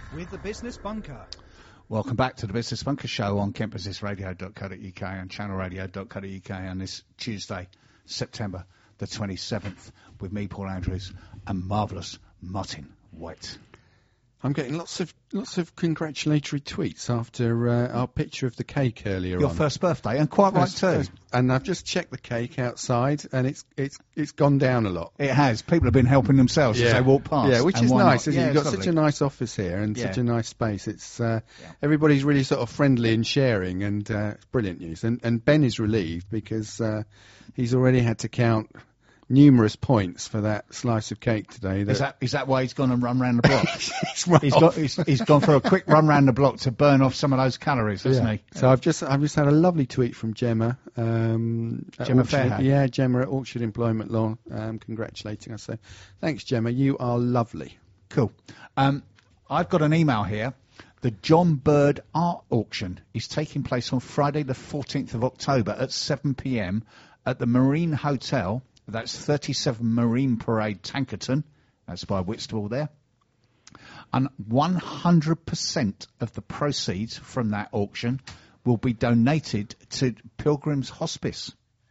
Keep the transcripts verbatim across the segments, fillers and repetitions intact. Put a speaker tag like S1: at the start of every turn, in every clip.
S1: with the Business Bunker.
S2: Welcome back to the Business Bunker Show on kent business radio dot co dot uk and channel radio dot co dot uk on this Tuesday, September the twenty-seventh, with me, Paul Andrews, and marvellous Martin White.
S3: I'm getting lots of lots of congratulatory tweets after uh, our picture of the cake earlier
S2: Your
S3: on.
S2: first birthday, and quite
S3: First-
S2: right too.
S3: first- and I've just checked the cake outside, and it's it's it's gone down a lot.
S2: It has. People have been helping themselves as they walk past.
S3: Yeah, which
S2: and
S3: is
S2: why
S3: nice,
S2: not?
S3: isn't
S2: Yeah,
S3: it? You've
S2: it's
S3: got such
S2: lovely.
S3: a nice office here and
S2: Yeah.
S3: such a nice space. It's uh,
S2: Yeah.
S3: everybody's really sort of friendly and sharing, and uh, it's brilliant news. And and Ben is relieved because uh, he's already had to count numerous points for that slice of cake today.
S2: Is that is that why he's gone and run round the block?
S3: He's run
S2: he's
S3: off.
S2: got he's, he's gone for a quick run round the block to burn off some of those calories, hasn't
S3: Yeah.
S2: he?
S3: So I've just I've just had a lovely tweet from Gemma. Um, at
S2: Gemma
S3: Orchard-
S2: Fairhead?
S3: Yeah, Gemma at Orchard Employment Law, um, congratulating us. So thanks, Gemma. You are lovely.
S2: Cool. Um, I've got an email here. The John Bird Art Auction is taking place on Friday the fourteenth of October at seven p m at the Marine Hotel. That's thirty-seven Marine Parade, Tankerton. That's by Whitstable there. And one hundred percent of the proceeds from that auction will be donated to Pilgrim's Hospice.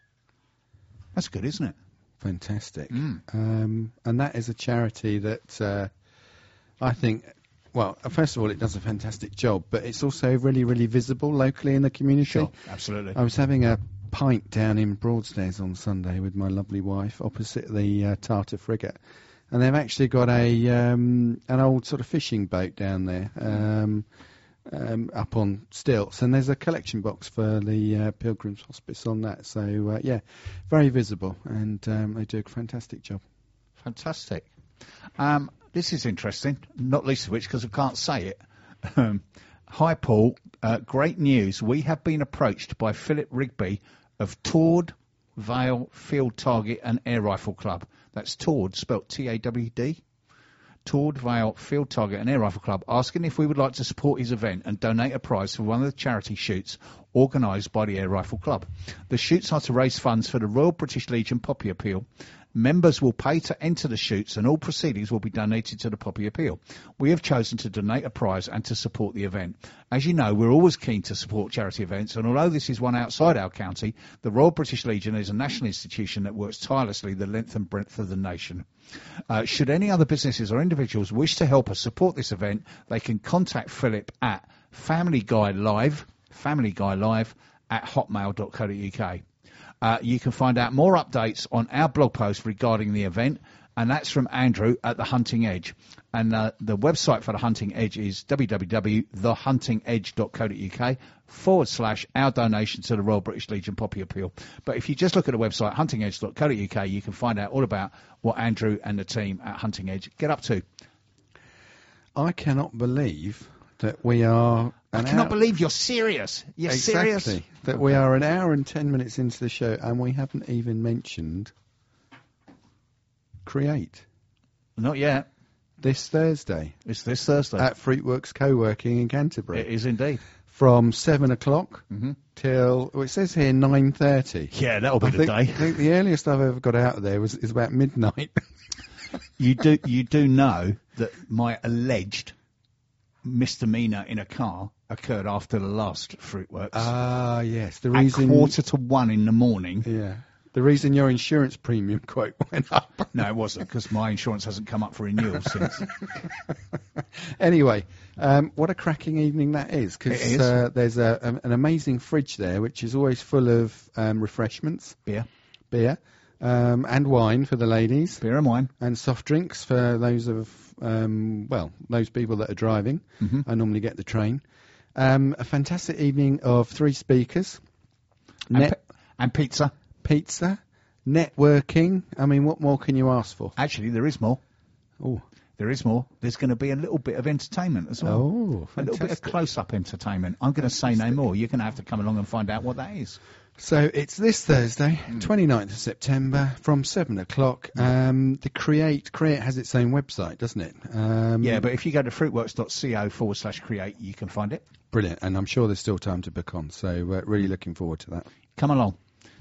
S2: That's good, isn't it?
S3: Fantastic.
S2: Mm.
S3: Um, and that is a charity that uh, I think, well, uh, first of all, it does a fantastic job, but it's also really, really visible locally in the community.
S2: Sure, absolutely.
S3: I was having a pint down in Broadstairs on Sunday with my lovely wife opposite the uh, Tartar Frigate. And they've actually got a um, an old sort of fishing boat down there, um, um, up on stilts, and there's a collection box for the uh, Pilgrim's Hospice on that. So uh, yeah, very visible, and um, they do a fantastic job.
S2: Fantastic. Um, this is interesting, not least of which because I can't say it. Um, hi, Paul. Uh, great news. We have been approached by Philip Rigby of Tord Vale Field Target and Air Rifle Club. That's Tord, spelt T A W D. Tord Vale Field Target and Air Rifle Club, asking if we would like to support his event and donate a prize for one of the charity shoots organised by the Air Rifle Club. The shoots are to raise funds for the Royal British Legion Poppy Appeal. Members will pay to enter the shoots and all proceedings will be donated to the Poppy Appeal. We have chosen to donate a prize and to support the event. As you know, we're always keen to support charity events, and although this is one outside our county, the Royal British Legion is a national institution that works tirelessly the length and breadth of the nation. Uh, should any other businesses or individuals wish to help us support this event, they can contact Philip at Family Guy Live, Family Guy Live at hotmail dot co dot uk. Uh, you can find out more updates on our blog post regarding the event, and that's from Andrew at The Hunting Edge. And uh, the website for The Hunting Edge is w w w dot the hunting edge dot co dot uk forward slash our donation to the Royal British Legion Poppy Appeal. But if you just look at the website, hunting edge dot co dot uk, you can find out all about what Andrew and the team at Hunting Edge get up to.
S3: I cannot believe that we are.
S2: I
S3: an
S2: cannot
S3: hour-
S2: believe you're serious. You're
S3: exactly
S2: serious?
S3: that we are an hour and ten minutes into the show, and we haven't even mentioned Create
S2: Not yet.
S3: this Thursday
S2: It's this Thursday.
S3: at Fruitworks Co-working in Canterbury
S2: It is indeed.
S3: from seven o'clock
S2: Mm-hmm.
S3: till well, it says here nine thirty.
S2: Yeah, that'll be
S3: I
S2: the
S3: think,
S2: day.
S3: I think the earliest I've ever got out of there was is about midnight.
S2: You do you do know that my alleged misdemeanour in a car occurred after the last Fruitworks
S3: Ah, yes. The
S2: at
S3: reason,
S2: quarter to one in the morning.
S3: yeah, the reason your insurance premium quote went up.
S2: No, it wasn't because my insurance hasn't come up for renewal since.
S3: Anyway, um, what a cracking evening that is,
S2: It
S3: because
S2: is.
S3: uh, there's a, um, an amazing fridge there, which is always full of um, refreshments,
S2: Beer,
S3: beer, um, and wine for the ladies,
S2: beer and wine.
S3: and soft drinks for those of, um, well, those people that are driving.
S2: Mhm.
S3: I normally get the train. Um, a fantastic evening of three speakers,
S2: And,
S3: net
S2: pi- and pizza.
S3: pizza, networking. I mean, what more can you ask for?
S2: Actually, there is more.
S3: Oh,
S2: There is more. There's going to be a little bit of entertainment as well.
S3: oh,
S2: a little bit of
S3: fantastic.
S2: close-up entertainment. I'm going to say no more. You're going to have to come along and find out what that is.
S3: So it's this Thursday,
S2: Mm.
S3: twenty-ninth of September, from seven o'clock. Um, the Create Create has its own website, doesn't it? Um,
S2: Yeah, but if you go to fruitworks.co forward slash create, you can find it.
S3: brilliant. And I'm sure there's still time to book on. So uh, really looking forward to that.
S2: Come along.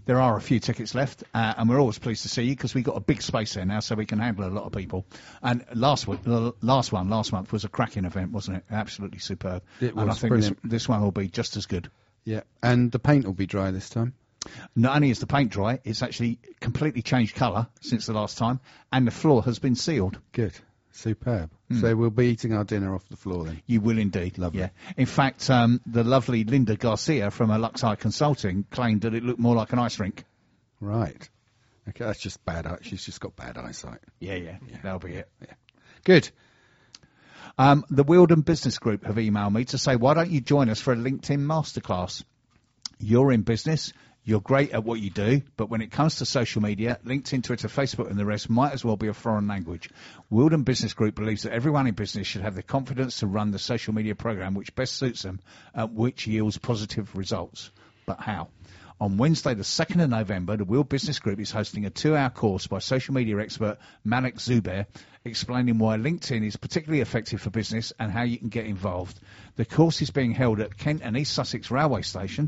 S2: there are a few tickets left, uh, and we're always pleased to see you because we've got a big space there now, so we can handle a lot of people. And last week, the last one, last month was a cracking event, wasn't it? Absolutely superb.
S3: It was
S2: and I think this,
S3: brilliant.
S2: this one will be just as good.
S3: Yeah, and the paint will be dry this time.
S2: Not only is the paint dry, it's actually completely changed colour since the last time, and the floor has been sealed.
S3: Good. Superb.
S2: Mm.
S3: So we'll be eating our dinner off the floor then.
S2: You will indeed.
S3: Lovely.
S2: Yeah. In fact, um, the lovely Linda Garcia from Lux Eye Consulting claimed that it looked more like an ice rink.
S3: Right. Okay, that's just bad eye. She's just got bad eyesight.
S2: Yeah, yeah,
S3: Yeah.
S2: that'll be it.
S3: Yeah. Good.
S2: Um, the Wilden Business Group have emailed me to say, why don't you join us for a LinkedIn masterclass? You're in business. You're great at what you do, but when it comes to social media, LinkedIn, Twitter, Facebook and the rest might as well be a foreign language. Wilden Business Group believes that everyone in business should have the confidence to run the social media program which best suits them, uh, which yields positive results. But how? On Wednesday, the second of November, the Wilden Business Group is hosting a two-hour course by social media expert Malik Zubair explaining why LinkedIn is particularly effective for business and how you can get involved. The course is being held at Kent and East Sussex Railway Station.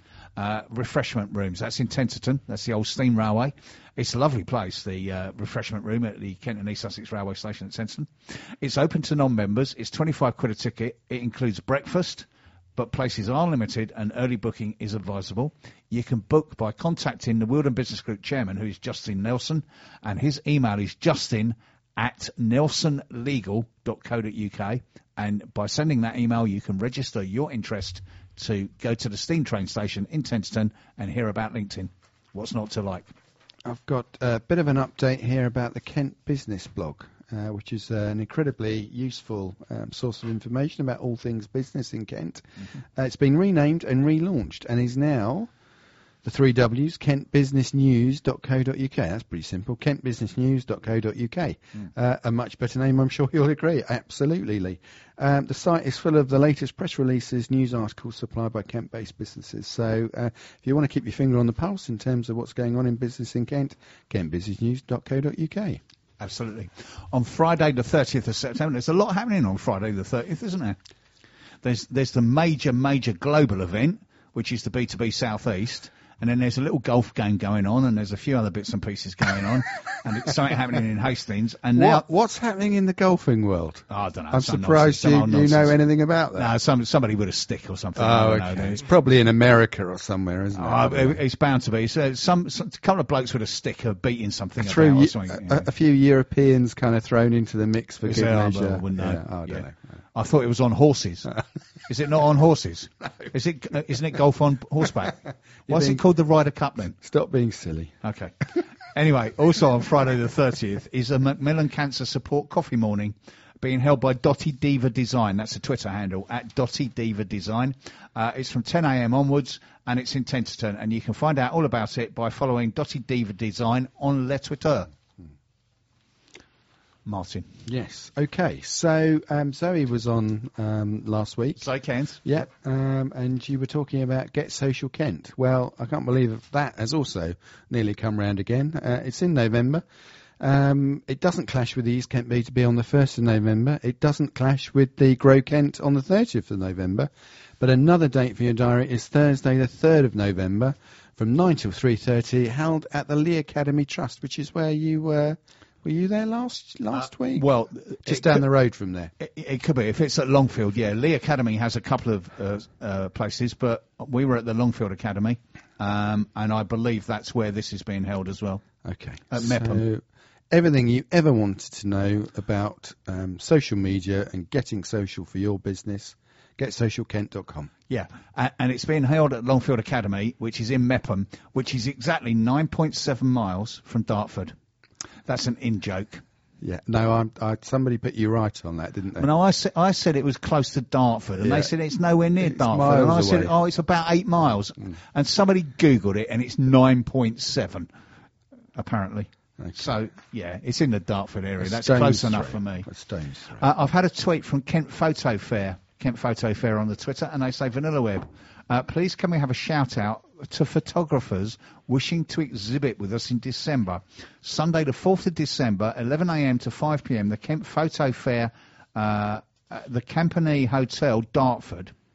S2: Uh, refreshment rooms. That's in Tenterton. That's the old steam railway. It's a lovely place, the uh, refreshment room at the Kent and East Sussex Railway Station at Tenterton. It's open to non-members. It's twenty-five quid a ticket. It includes breakfast, but places are limited and early booking is advisable. You can book by contacting the Wilden Business Group chairman, who is Justin Nelson, and his email is justin at nelson legal dot co dot uk. And by sending that email, you can register your interest to go to the steam train station in Tenterton and hear about LinkedIn. What's not to like?
S3: I've got a bit of an update here about the Kent Business blog, uh, which is uh, an incredibly useful um, source of information about all things business in Kent. Mm-hmm. Uh, it's been renamed and relaunched and is now the three W's, kent business news dot co dot uk. That's pretty simple, kent business news dot co dot uk. Mm. Uh, a much better name, I'm sure you'll agree. Absolutely, Lee. Um, the site is full of the latest press releases, news articles supplied by Kent-based businesses. So uh, if you want to keep your finger on the pulse in terms of what's going on in business in Kent, kent business news dot co dot uk.
S2: Absolutely. On Friday the thirtieth of September, there's a lot happening on Friday the thirtieth, isn't there? There's, there's the major, major global event, which is the B two B South East. And then there's a little golf game going on, and there's a few other bits and pieces going on, and it's something happening in Hastings. And now,
S3: what, what's happening in the golfing world?
S2: Oh, I don't know.
S3: I'm
S2: some
S3: surprised
S2: nonsense,
S3: you, you know anything about that.
S2: No, some, somebody with a stick or something.
S3: Oh,
S2: I
S3: okay.
S2: don't know.
S3: It's probably in America or somewhere, isn't it?
S2: Oh, it it's bound to be. So some, some a couple of blokes with a stick are beating something
S3: Through
S2: about
S3: ye-
S2: or something.
S3: a,
S2: You know.
S3: a few Europeans kind of thrown into the mix for
S2: Is
S3: good
S2: there? Oh,
S3: measure.
S2: well, I wouldn't know.
S3: Yeah, oh, I don't
S2: Yeah.
S3: know.
S2: I thought it was on horses. Is it not on horses? No. Is it? Uh, isn't it golf on horseback? What's
S3: being-
S2: it called? The Ryder Cup then?
S3: Stop being silly.
S2: Okay. Anyway, also on Friday the thirtieth is a Macmillan Cancer Support Coffee Morning being held by Dotty Diva Design. That's a Twitter handle, at Dotty Diva Design. Uh, it's from ten a.m. onwards, and it's in Tenterton. And you can find out all about it by following Dotty Diva Design on Le Twitter. Martin.
S3: Yes. Okay. So um, Zoe was on um, last week.
S2: So Kent.
S3: Yeah. Um, and you were talking about Get Social Kent. Well, I can't believe that has also nearly come round again. Uh, it's in November. Um, it doesn't clash with the East Kent B two B on the first of November. It doesn't clash with the Grow Kent on the thirtieth of November. But another date for your diary is Thursday the third of November from nine till three thirty, held at the Lee Academy Trust, which is where you were. Were you there last last
S2: Uh,
S3: week?
S2: well,
S3: just
S2: it
S3: down
S2: could-
S3: the road from there.
S2: It, it could be. If it's at Longfield, yeah. Lee Academy has a couple of uh, uh, places, but we were at the Longfield Academy, um, and I believe that's where this is being held as well.
S3: Okay.
S2: At
S3: so
S2: Mepham.
S3: everything you ever wanted to know about um, social media and getting social for your business, get social kent dot com.
S2: Yeah, and, and it's being held at Longfield Academy, which is in Mepham, which is exactly nine point seven miles from Dartford. That's an in-joke.
S3: Yeah. No, I'm, I, somebody put you right on that, didn't they?
S2: No, I said, I said it was close to Dartford, and
S3: Yeah.
S2: they said it's nowhere near
S3: It's
S2: Dartford. And I
S3: miles
S2: said,
S3: away.
S2: oh, it's about eight miles.
S3: Mm.
S2: And somebody Googled it, and it's nine point seven, apparently.
S3: Okay.
S2: So, yeah, it's in the Dartford area.
S3: A
S2: That's
S3: stone's
S2: close enough
S3: throw.
S2: for me.
S3: A stone's throw.
S2: Uh, I've had a tweet from Kent Photo Fair, Kent Photo Fair on the Twitter, and they say, Vanilla Web, uh, please can we have a shout-out to photographers wishing to exhibit with us in December. Sunday the fourth of December, eleven a.m. to five p.m, the Kent Photo Fair, uh, at the Campanile Hotel, Dartford.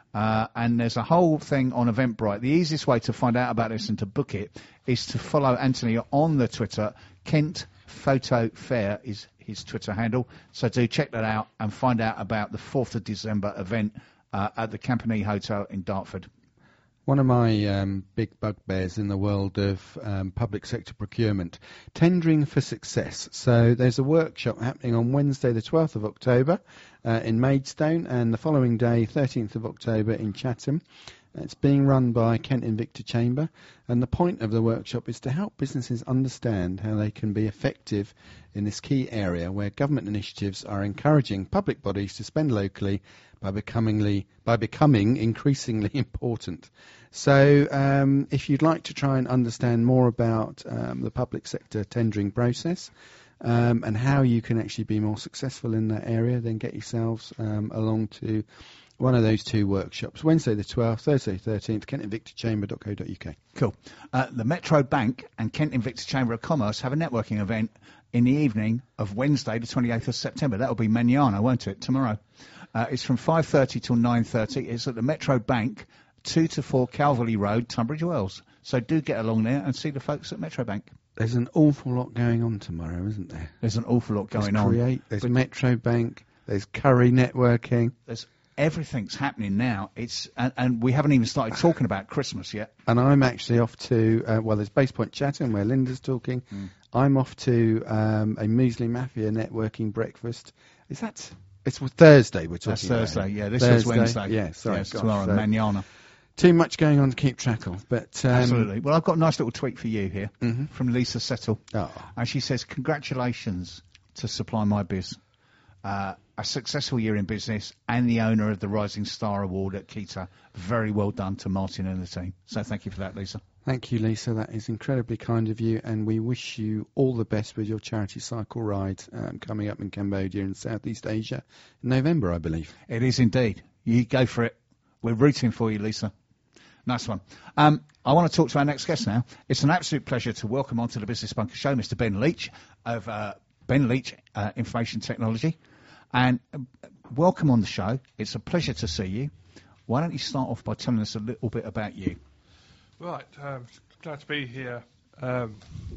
S2: Uh, and there's a whole thing on Eventbrite. The easiest way to find out about this and to book it is to follow Anthony on the Twitter. Kent Photo Fair is his Twitter handle. So do check that out and find out about the fourth of December event uh, at the Campanile Hotel in Dartford.
S3: One of my um, big bugbears in the world of um, public sector procurement, tendering for success. So there's a workshop happening on Wednesday the twelfth of October uh, in Maidstone, and the following day, thirteenth of October, in Chatham. It's being run by Kent Invicta Chamber, and the point of the workshop is to help businesses understand how they can be effective in this key area where government initiatives are encouraging public bodies to spend locally by becomingly, by becoming increasingly important. So um, if you'd like to try and understand more about um, the public sector tendering process um, and how you can actually be more successful in that area, then get yourselves um, along to one of those two workshops, Wednesday the twelfth, Thursday the thirteenth, kent invicta chamber dot co dot uk.
S2: Cool. Uh, the Metro Bank and Kent Invicta Chamber of Commerce have a networking event in the evening of Wednesday the twenty-eighth of September. That will be manana, won't it, tomorrow? Uh, it's from five thirty till nine thirty. It's at the Metro Bank, two to four Calverley Road, Tunbridge Wells. So do get along there and see the folks at Metro Bank.
S3: There's an awful lot going on tomorrow, isn't there?
S2: There's an awful lot going
S3: there's
S2: on.
S3: Create, there's but Metro Bank, there's Curry Networking.
S2: There's everything's happening now. It's and, and we haven't even started talking about Christmas yet.
S3: And I'm actually off to, uh, well, there's Base Point Chatham where Linda's talking. Mm. I'm off to um, a Muesli Mafia networking breakfast. Is that... It's Thursday we're talking
S2: That's Thursday,
S3: about.
S2: yeah. This
S3: Thursday,
S2: is Wednesday.
S3: Yeah, sorry.
S2: Yes,
S3: gosh,
S2: tomorrow,
S3: so
S2: manana.
S3: Too much going on to keep track of. But, um,
S2: Absolutely. Well, I've got a nice little tweet for you here
S3: mm-hmm.
S2: from Lisa Settle.
S3: Oh.
S2: And she says, congratulations to Supply My Biz. Uh, a successful year in business and the owner of the Rising Star Award at Kita. Very well done to Martin and the team. So thank you for that, Lisa.
S3: Thank you, Lisa. That is incredibly kind of you, and we wish you all the best with your charity cycle ride um, coming up in Cambodia and Southeast Asia in November, I believe.
S2: It is indeed. You go for it. We're rooting for you, Lisa. Nice one. Um, I want to talk to our next guest now. It's an absolute pleasure to welcome onto the Business Bunker Show Mister Ben Leach of uh, Ben Leach uh, Information Technology. And uh, welcome on the show. It's a pleasure to see you. Why don't you start off by telling us a little bit about you?
S1: Right, um, glad to be here, um,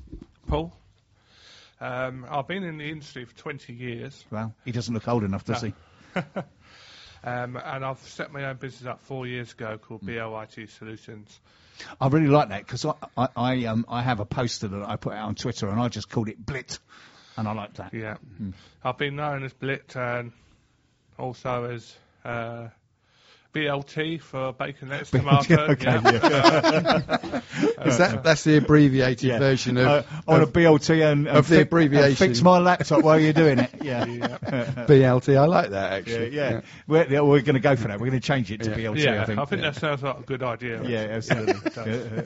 S1: Paul. Um, I've been in the industry for twenty years.
S2: Well, he doesn't look old enough, does
S1: no.
S2: he?
S1: um, and I've set my own business up four years ago called mm. B L I T Solutions.
S2: I really like that because I, I, I, um, I have a poster that I put out on Twitter and I just called it Blit, and I like that.
S1: Yeah,
S2: mm.
S1: I've been known as Blit and also as... Uh, B L T for Bacon Lettuce Tomato.
S2: Okay,
S1: yeah.
S3: yeah. Is that that's the abbreviated yeah. version of
S2: uh, on
S3: of,
S2: a B L T and, and
S3: of the
S2: fi-
S3: abbreviation.
S2: Fix my laptop while you're doing it. Yeah,
S3: yeah. B L T. I like that actually.
S2: Yeah, yeah. yeah. We're, yeah, we're going to go for that. We're going to change it to
S1: yeah.
S2: B L T.
S1: Yeah,
S2: I think.
S1: I think
S2: yeah.
S1: that sounds like a good idea.
S2: Yeah, absolutely.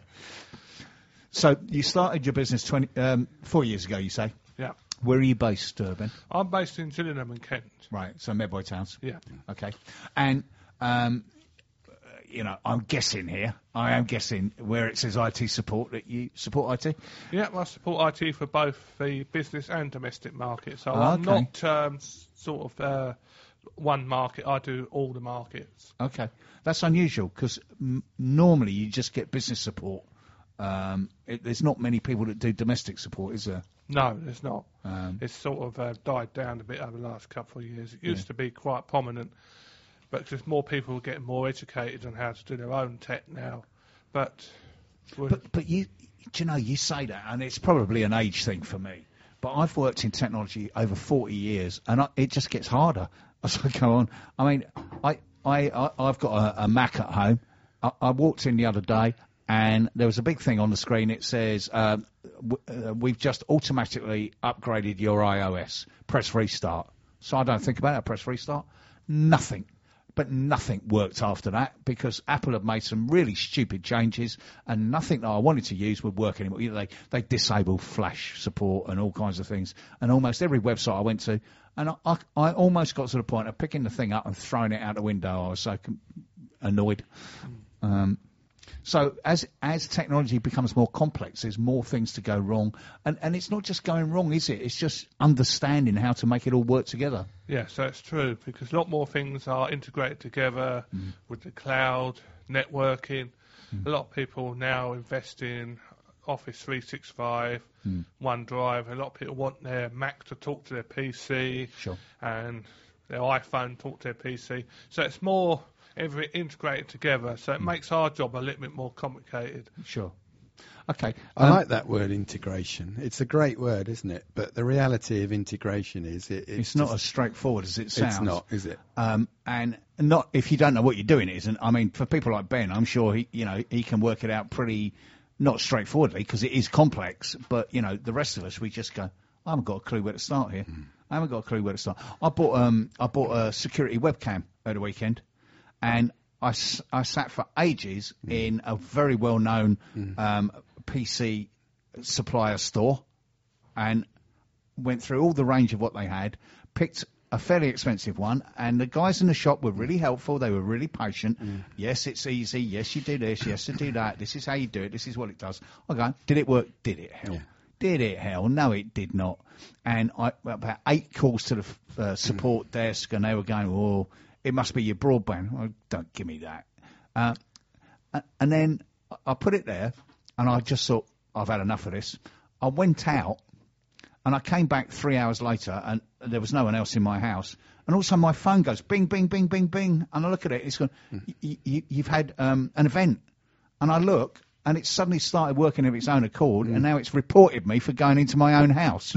S2: So you started your business twenty um, four years ago, you say?
S1: Yeah.
S2: Where are you based, uh, Ben?
S1: I'm based in Gillingham in Kent.
S2: Right. So Medway Towns.
S1: Yeah.
S2: Okay. And um, you know, I'm guessing here, I am guessing where it says I T support that you support I T?
S1: Yeah, I support I T for both the business and domestic market. So
S2: oh,
S1: I'm
S2: okay.
S1: not um, sort of uh, one market, I do all the markets.
S2: Okay. That's unusual because m- normally you just get business support. Um, it, there's not many people that do domestic support, is there?
S1: No, there's not.
S2: Um,
S1: it's sort of uh, died down a bit over the last couple of years. It used
S2: yeah.
S1: to be quite prominent. But just more people are getting more educated on how to do their own tech now. But
S2: but, but you, do you know, you say that, and it's probably an age thing for me. But I've worked in technology over forty years, and I, it just gets harder as I go on. I mean, I, I, I, I've got a, a Mac at home. I, I walked in the other day, and there was a big thing on the screen. It says, um, w- uh, we've just automatically upgraded your iOS. Press restart. So I don't think about it. I press restart. Nothing. But nothing worked after that because Apple had made some really stupid changes and nothing that I wanted to use would work anymore. You know, they, they disabled Flash support and all kinds of things. And almost every website I went to, and I, I, I almost got to the point of picking the thing up and throwing it out the window. I was so com- annoyed. Um, So as as technology becomes more complex, there's more things to go wrong, and and it's not just going wrong, is it? It's just understanding how to make it all work together.
S1: Yeah, so it's true, because a lot more things are integrated together
S2: Mm.
S1: with the cloud, networking. A lot of people now invest in Office three sixty-five,
S2: Mm.
S1: OneDrive. A lot of people want their Mac to talk to their P C
S2: Sure.
S1: and their iPhone talk to their P C. So it's more everything integrated together, so it makes our job a little bit more complicated.
S2: Sure. Okay.
S3: I
S2: um,
S3: like that word, integration. It's a great word, isn't it? But the reality of integration is it, it's,
S2: It's not
S3: just-
S2: as straightforward as it sounds.
S3: It's not, is it?
S2: Um, and not if you don't know what you're doing, it isn't. I mean, for people like Ben, I'm sure he, you know, he can work it out pretty, not straightforwardly because it is complex. But you know, the rest of us, we just go, I haven't got a clue where to start here.
S3: Hmm.
S2: I haven't got a clue where to start. I bought, um, I bought a security webcam at the weekend, and I, s- I sat for ages
S3: Hmm.
S2: in a very well-known um, P C supplier store, and went through all the range of what they had, picked a fairly expensive one, and the guys in the shop were really helpful. They were really patient. Yes, it's easy. Yes, you do this. Yes, you do that. This is how you do it. This is what it does. Okay, did it work? Did it? Hell.
S3: Yeah.
S2: Did it? Hell. No, it did not. And I about eight calls to the f- uh, support desk, and they were going, oh, it must be your broadband. Oh, don't give me that. Uh, a- and then I put it there, and I just thought, I've had enough of this. I went out, and I came back three hours later, and there was no one else in my house. And also my phone goes bing, bing, bing, bing, bing, and I look at it. It's gone. Y- y- you've had um, an event, and I look, and it's suddenly started working of its own accord, and now it's reported me for going into my own house.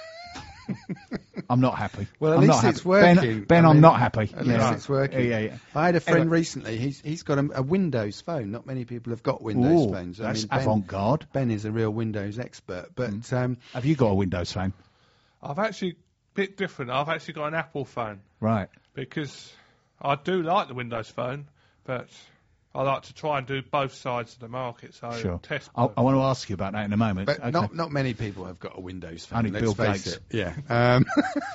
S2: I'm not happy.
S3: Well, at
S2: I'm
S3: least
S2: not
S3: it's
S2: happy.
S3: working.
S2: Ben, Ben
S3: I
S2: I'm
S3: mean,
S2: not happy.
S3: At
S2: Yeah.
S3: least it's working.
S2: Yeah, yeah, yeah.
S3: I had a friend
S2: Anyway.
S3: recently. He's he's got a, a Windows phone. Not many people have got Windows
S2: Ooh,
S3: phones. I
S2: that's
S3: mean, Ben,
S2: avant-garde.
S3: Ben is a real Windows expert. But um,
S2: Have you got a Windows phone?
S1: I've actually, a bit different, I've actually got an Apple phone,
S2: Right.
S1: because I do like the Windows phone, but I like to try and do both sides of the market, so
S2: Sure.
S1: test
S2: I,
S1: both.
S2: I want to ask you about that in a moment.
S3: but
S2: Okay.
S3: not not many people have got a Windows phone.
S2: Only
S3: let's
S2: Bill
S3: face
S2: Gates.
S3: it. Yeah. Um,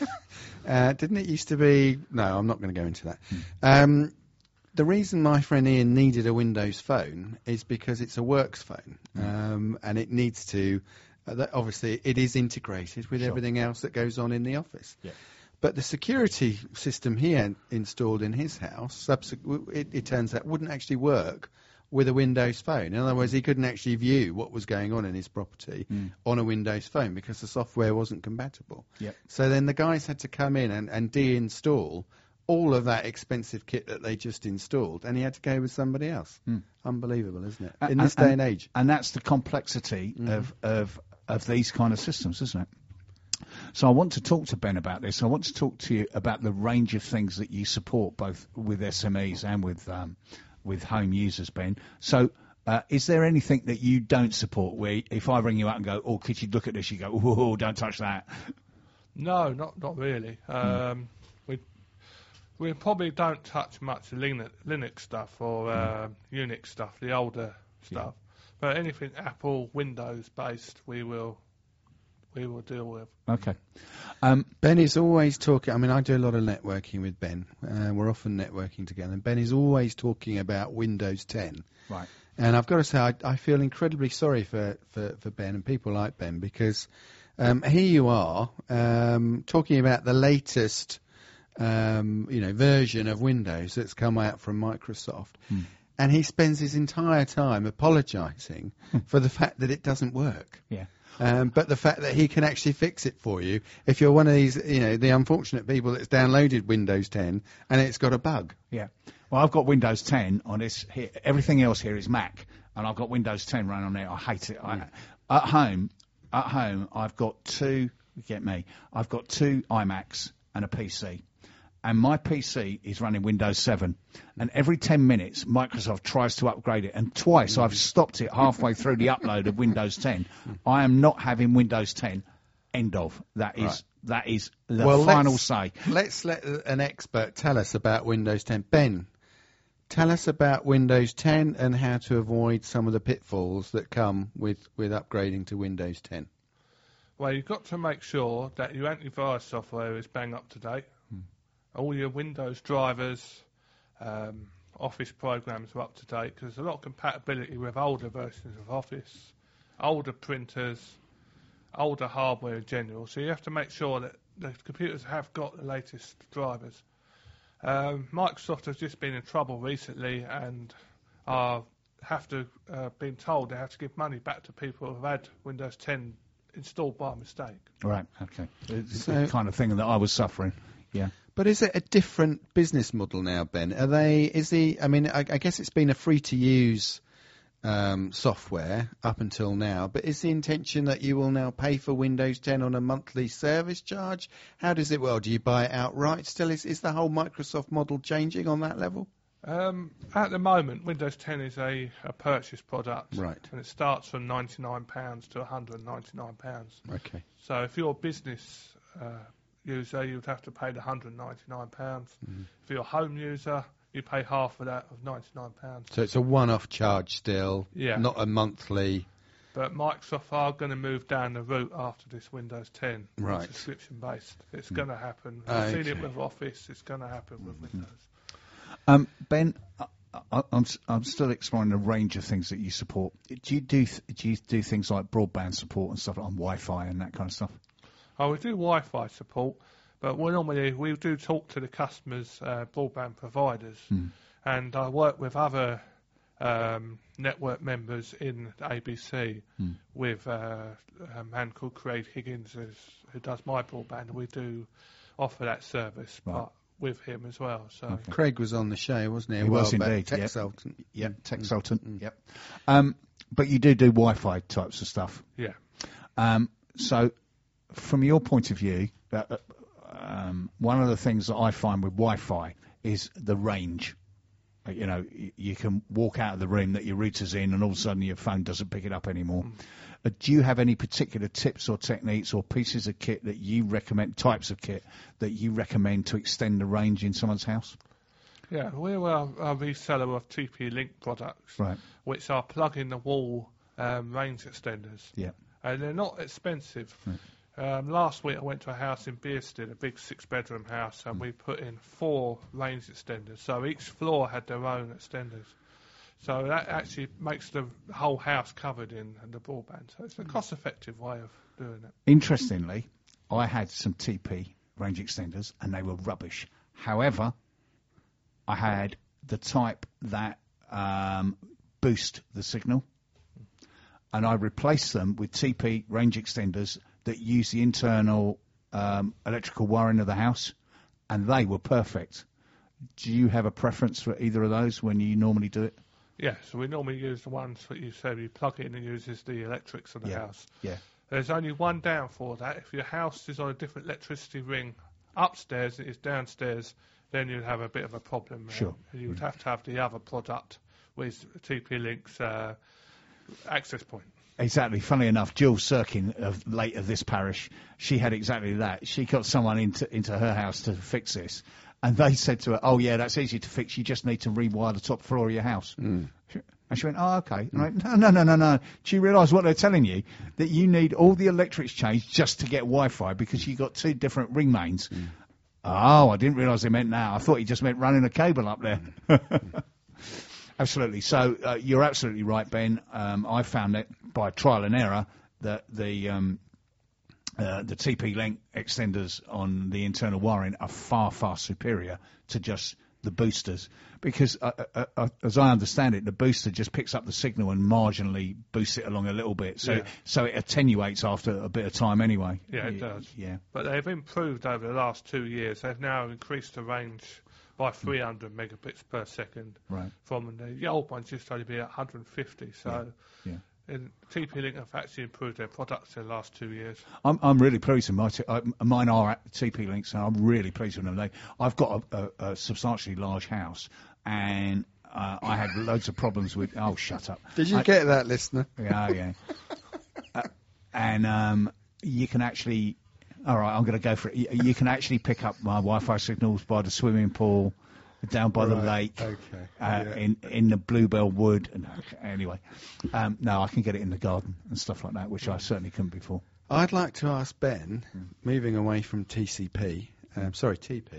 S3: uh, didn't it used to be? No, I'm not going to go into that. Um, the reason my friend Ian needed a Windows phone is because it's a works phone, um, and it needs to. Uh, that obviously, it is integrated with
S2: Sure.
S3: everything else that goes on in the office.
S2: Yeah.
S3: But the security system he had installed in his house, subsequ- it, it turns out, wouldn't actually work with a Windows phone. In other words, he couldn't actually view what was going on in his property on a Windows phone because the software wasn't compatible.
S2: Yep.
S3: So then the guys had to come in and, and de-install all of that expensive kit that they just installed, and he had to go with somebody else. Unbelievable, isn't it? In
S2: And-
S3: this day and age.
S2: And that's the complexity of, of of these kind of systems, isn't it? So I want to talk to Ben about this. I want to talk to you about the range of things that you support, both with S M Es and with um, with home users, Ben. So uh, is there anything that you don't support where if I ring you up and go, oh, could you look at this, you go, oh, don't touch that?
S1: No, not not really. Um, we we probably don't touch much Linux, Linux stuff or uh, Unix stuff, the older stuff. But anything Apple, Windows based, we will we will deal with.
S2: Okay. Um,
S3: Ben is always talking. I mean, I do a lot of networking with Ben. Uh, we're often networking together. And Ben is always talking about Windows ten.
S2: right.
S3: And I've got to say, I, I feel incredibly sorry for, for, for Ben and people like Ben because um, here you are um, talking about the latest, um, you know, version of Windows that's come out from Microsoft, and he spends his entire time apologising for the fact that it doesn't work.
S2: Yeah.
S3: Um, but the fact that he can actually fix it for you if you're one of these, you know, the unfortunate people that's downloaded Windows ten and it's got a bug.
S2: Yeah. Well, I've got Windows ten on this. Here. Everything else here is Mac, and I've got Windows ten running on there. I hate it. I, at home, at home, I've got two. Get me. I've got two iMacs and a P C, and my P C is running Windows seven. And every ten minutes, Microsoft tries to upgrade it, and twice I've stopped it halfway through the upload of Windows ten. I am not having Windows ten. End of. That is.
S3: Right.
S2: That is the
S3: Well,
S2: final
S3: let's-
S2: say.
S3: Let's let an expert tell us about Windows ten. Ben, tell us about Windows ten and how to avoid some of the pitfalls that come with, with upgrading to Windows ten.
S1: Well, you've got to make sure that your antivirus software is bang up to date. All your Windows drivers, um, Office programs are up to date, because there's a lot of compatibility with older versions of Office, older printers, older hardware in general. So you have to make sure that the computers have got the latest drivers. Um, Microsoft has just been in trouble recently and are have to uh, been told they have to give money back to people who have had Windows ten installed by mistake.
S2: Right. Okay. It's
S3: So-
S2: the kind of thing that I was suffering. Yeah.
S3: But is it a different business model now, Ben? Are they? Is the? I mean, I, I guess it's been a free-to-use um, software up until now. But is the intention that you will now pay for Windows ten on a monthly service charge? How does it work? Do you buy it outright? Still, is is the whole Microsoft model changing on that level?
S1: Um, at the moment, Windows ten is a, a purchase product,
S3: Right.
S1: and it starts from ninety-nine pounds to one hundred ninety-nine pounds.
S3: Okay.
S1: So if you're a business uh, user, you'd have to pay the one hundred ninety-nine pounds.
S3: Mm-hmm.
S1: If you're a home user, you pay half of that, of ninety-nine pounds.
S3: So it's a one-off charge still,
S1: Yeah.
S3: not a monthly.
S1: But Microsoft are going to move down the route after this Windows ten,
S3: Right.
S1: subscription-based. It's going to happen.
S3: Okay.
S1: We've seen it with Office. It's going to happen with Windows.
S2: Um, Ben, I, I, I'm s- I'm still exploring a range of things that you support. Do you do th- do you do things like broadband support and stuff on Wi-Fi and that kind of stuff?
S1: Oh, we do Wi-Fi support, but we normally we do talk to the customers, uh, broadband providers, and I work with other um, network members in A B C with uh, a man called Craig Higgins who's, who does my broadband, and we do offer that service,
S2: Right.
S1: but with him as well. So
S3: Craig was on the show, wasn't he? a
S2: He was
S3: while back?
S2: indeed,
S3: Tech
S2: yep.
S3: consultant.
S2: Yep, Techsultant. Yep. Um, but you do do Wi-Fi types of stuff.
S1: yeah.
S2: Um, so, from your point of view, uh, uh, um, one of the things that I find with Wi-Fi is the range. Uh, You know, y- you can walk out of the room that your router's in, and all of a sudden your phone doesn't pick it up anymore. Uh, do you have any particular tips or techniques or pieces of kit that you recommend, types of kit that you recommend to extend the range in someone's house?
S1: Yeah, we're a, a reseller of T P-Link products,
S2: Right.
S1: which are plug-in-the-wall um, range extenders.
S2: Yeah.
S1: And they're not expensive. Um, last week I went to a house in Bearsted, a big six-bedroom house, and we put in four range extenders. So each floor had their own extenders. So that actually makes the whole house covered in the broadband. So it's a cost-effective way of doing it.
S2: Interestingly, I had some T P range extenders and they were rubbish. However, I had the type that um, boost the signal, and I replaced them with T P range extenders that use the internal um, electrical wiring of the house, and they were perfect. Do you have a preference for either of those when you normally do it?
S1: Yeah, so we normally use the ones that you said you plug in and uses the electrics of the
S2: Yeah.
S1: house.
S2: Yeah.
S1: There's only one down for that. If your house is on a different electricity ring upstairs and it's downstairs, then you'd have a bit of a problem. there.
S2: Sure.
S1: You would have to have the other product with T P-Link's uh, access point.
S2: Exactly. Funny enough, Jill Sirkin, of late of this parish, she had exactly that. She got someone into into her house to fix this, and they said to her, "Oh yeah, that's easy to fix. You just need to rewire the top floor of your house."
S3: Mm.
S2: And she went, "Oh, okay." And I went, no, no, no, no, no. Do you realise what they're telling you? That you need all the electrics changed just to get Wi-Fi because you got two different ring mains.
S3: Mm.
S2: Oh, I didn't realise they meant that. I thought he just meant running a cable up there. Absolutely. So uh, you're absolutely right, Ben. Um, I found it by trial and error that the um, uh, the T P-Link extenders on the internal wiring are far, far superior to just the boosters. Because, uh, uh, uh, as I understand it, the booster just picks up the signal and marginally boosts it along a little bit. So,
S1: Yeah.
S2: so it attenuates after a bit of time anyway.
S1: Yeah, it
S2: Y-
S1: does.
S2: Yeah.
S1: But they've improved over the last two years. They've now increased the range by three hundred megabits per second.
S2: Right.
S1: From the, the old ones used to only be at one hundred fifty. So
S2: Yeah.
S1: and T P-Link have actually improved their products in the last two years.
S2: I'm, I'm really pleased with my t- uh, mine are T P links, and I'm really pleased with them. They, I've got a, a, a substantially large house, and uh, I had loads of problems with. Oh, shut up!
S3: Did you
S2: I-
S3: get that, listener?
S2: Yeah, yeah. uh, and um, you can actually. All right, I'm going to go for it. You, you can actually pick up my Wi-Fi signals by the swimming pool, down by the
S3: Right,
S2: lake,
S3: okay,
S2: uh,
S3: yeah.
S2: in in the Bluebell Wood. And, anyway, um, no, I can get it in the garden and stuff like that, which I certainly couldn't before.
S3: I'd like to ask Ben, moving away from T C P, um, sorry, T P,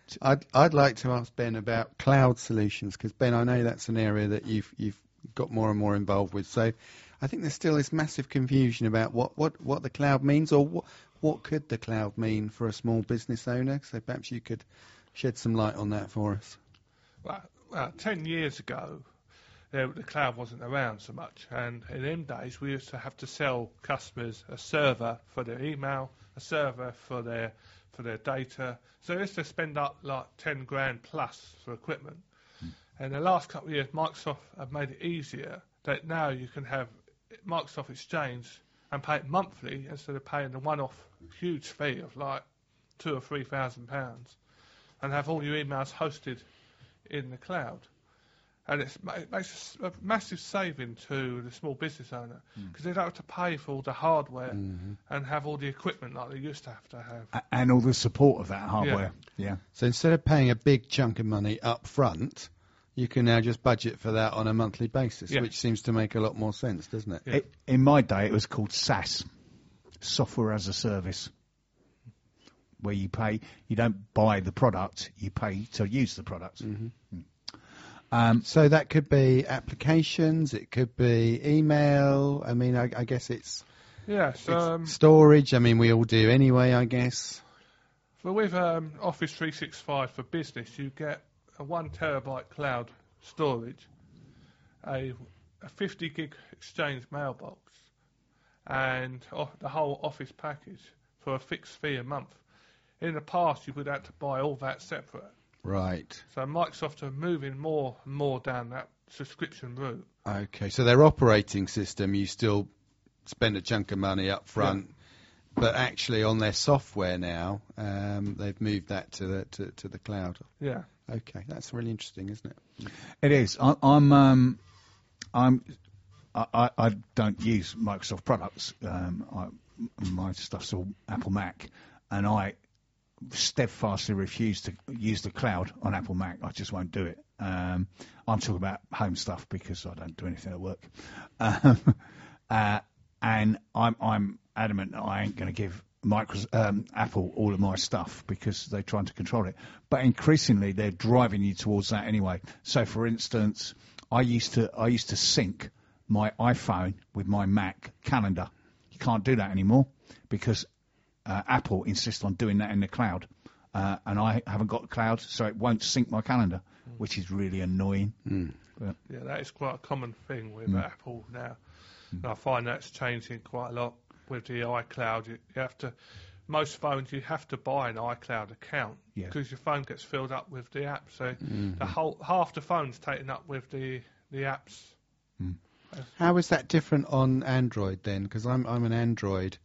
S3: I'd I'd like to ask Ben about cloud solutions, because Ben, I know that's an area that you've you've got more and more involved with. So I think there's still this massive confusion about what, what, what the cloud means, or what what could the cloud mean for a small business owner. So perhaps you could shed some light on that for us.
S1: Well, well ten years ago, uh, the cloud wasn't around so much, and in them days we used to have to sell customers a server for their email, a server for their for their data. So they used to spend up like ten grand plus for equipment. Mm. And the last couple of years, Microsoft have made it easier that now you can have Microsoft Exchange and pay it monthly instead of paying the one-off huge fee of like two or three thousand pounds, and have all your emails hosted in the cloud. And it's, it makes a massive saving to the small business owner, because mm. they don't have to pay for all the hardware mm-hmm. and have all the equipment like they used to have to have.
S2: A- and all the support of that hardware. Yeah. yeah.
S3: So instead of paying a big chunk of money up front, you can now just budget for that on a monthly basis, yeah. which seems to make a lot more sense, doesn't it?
S2: Yeah. it? In my day, it was called SaaS, Software as a Service, where you pay, you don't buy the product, you pay to use the product. Mm-hmm. Mm.
S3: Um, so that could be applications, it could be email. I mean, I, I guess it's,
S1: yes,
S3: it's
S1: um,
S3: storage. I mean, we all do anyway, I guess.
S1: Well, with um, Office three sixty-five for business, you get a one terabyte cloud storage, a, a fifty gig Exchange mailbox, and oh, the whole Office package for a fixed fee a month. In the past, you would have to buy all that separate.
S3: Right.
S1: So Microsoft are moving more and more down that subscription route.
S3: Okay, so their operating system, you still spend a chunk of money up front, yeah. but actually on their software now, um, they've moved that to the to, to the cloud.
S1: Yeah.
S3: Okay, that's really interesting, isn't it?
S2: It is. I, I'm um, I'm I, I don't use Microsoft products. Um, I, my stuff's all Apple Mac, and I steadfastly refuse to use the cloud on Apple Mac. I just won't do it. Um, I'm talking about home stuff because I don't do anything at work. Um, uh, and I'm, I'm adamant that I ain't going to give Microsoft, um, Apple all of my stuff because they're trying to control it. But increasingly, they're driving you towards that anyway. So, for instance, I used to I used to sync my iPhone with my Mac calendar. You can't do that anymore because Uh, Apple insists on doing that in the cloud, uh, and I haven't got the cloud, so it won't sync my calendar, mm. which is really annoying.
S3: Mm.
S1: Yeah, that is quite a common thing with mm. Apple now. Mm. And I find that's changing quite a lot with the iCloud. You, you have to, most phones you have to buy an iCloud account
S2: yeah.
S1: because your phone gets filled up with the apps. So
S3: mm-hmm.
S1: the whole half the phone's taken up with the the apps.
S2: Mm.
S3: How is that different on Android then? Because I'm I'm an Android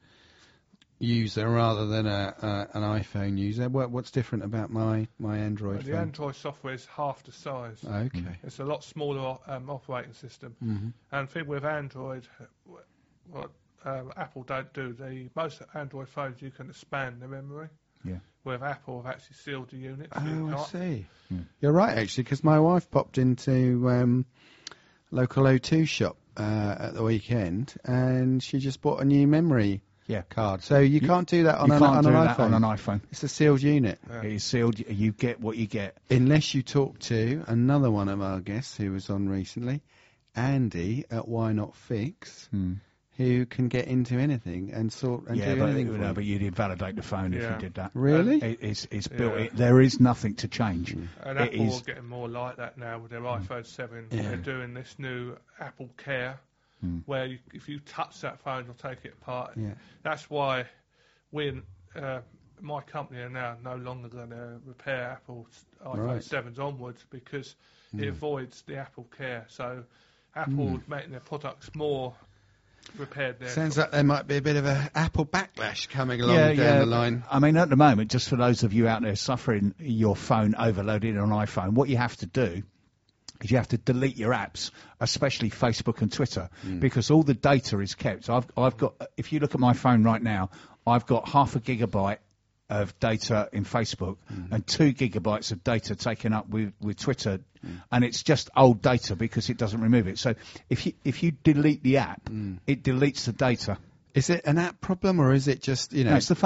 S3: user rather than a, a an iPhone user. What, what's different about my, my Android
S1: well, the
S3: phone?
S1: Android software is half the size.
S3: Okay.
S1: Mm. It's a lot smaller um, operating system.
S3: Mm-hmm.
S1: And the thing with Android, what um, Apple don't do, the most Android phones you can expand the memory.
S2: Yeah.
S1: With Apple have actually sealed the unit.
S3: So oh, I see.
S2: Yeah.
S3: You're right, actually, because my wife popped into um, local O two shop uh, at the weekend, and she just bought a new memory
S2: Yeah,
S3: card. So you, you can't do that on,
S2: you
S3: an,
S2: can't
S3: on,
S2: do
S3: an
S2: that
S3: iPhone.
S2: on an iPhone.
S3: It's a sealed unit.
S1: Yeah.
S2: It is sealed. You get what you get.
S3: Unless you talk to another one of our guests who was on recently, Andy at Why Not Fix,
S2: hmm.
S3: who can get into anything and sort and
S2: yeah,
S3: do
S2: but,
S3: anything.
S2: no, but you'd invalidate the phone
S1: yeah.
S2: if you did that.
S3: Really?
S2: It, it's it's built.
S1: Yeah.
S2: It, there is nothing to change.
S3: Mm.
S1: And
S2: it
S1: Apple
S2: is,
S1: are getting more like that now with their mm. iPhone seven.
S3: Yeah.
S1: They're doing this new Apple Care,
S2: mm.
S1: where you, if you touch that phone, you'll take it apart.
S3: Yeah.
S1: That's why we, uh, my company, are now no longer going to repair Apple iPhone
S3: right.
S1: sevens onwards because
S3: mm.
S1: it avoids the Apple Care. So Apple
S3: mm.
S1: making their products more repaired there.
S3: Sounds like there might be a bit of a Apple backlash coming along
S2: yeah,
S3: down
S2: yeah,
S3: the line.
S2: I mean, at the moment, just for those of you out there suffering your phone overloaded on iPhone, what you have to do is you have to delete your apps, especially Facebook and Twitter, mm. because all the data is kept. I've, I've got, if you look at my phone right now, I've got half a gigabyte of data in Facebook mm. and two gigabytes of data taken up with, with Twitter, mm. and it's just old data because it doesn't remove it. So if you if you delete the app, mm. it deletes the data.
S3: Is it an app problem or is it just, you know?
S2: No, it's the phone.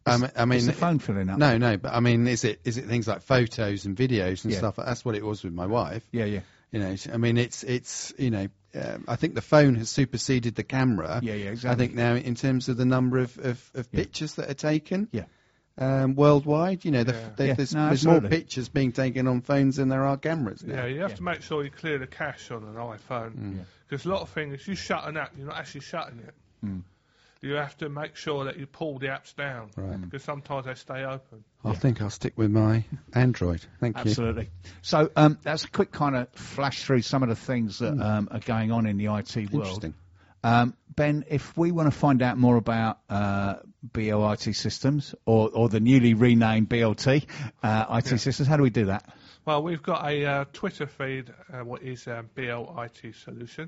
S3: I mean, I mean
S2: Is the phone filling up?
S3: No, no, but I mean, is it is it things like photos and videos and
S2: Yeah.
S3: stuff? That's what it was with my wife.
S2: Yeah, yeah.
S3: You know, I mean, it's it's you know, um, I think the phone has superseded the camera.
S2: Yeah, yeah,
S3: I
S2: exactly.
S3: think now in terms of the number of, of, of
S2: Yeah.
S3: pictures that are taken.
S2: Yeah.
S3: Um, worldwide, you know, the,
S1: Yeah.
S3: there-
S2: Yeah,
S3: there's,
S2: no,
S3: there's more
S2: absolutely.
S3: pictures being taken on phones than there are cameras now.
S1: Yeah, you have
S2: Yeah.
S1: to make sure you clear the cache on an iPhone.
S3: Mm.
S2: Yeah.
S1: Because a lot of things, if you shut an app, you're not actually shutting it.
S2: Mm.
S1: You have to make sure that you pull the apps down.
S3: Right.
S1: Because sometimes they stay open.
S3: I
S2: Yeah.
S3: think I'll stick with my Android. Thank you.
S2: Absolutely. So um, that's a quick kind of flash through some of the things that um, are going on in the I T world.
S3: Interesting.
S2: Um, Ben, if we want to find out more about uh, B L I T systems or, or the newly renamed B L T uh, I T
S1: Yeah.
S2: systems, how do we do that?
S1: Well, we've got a uh, Twitter feed, uh, what is um, B L I T Solutions.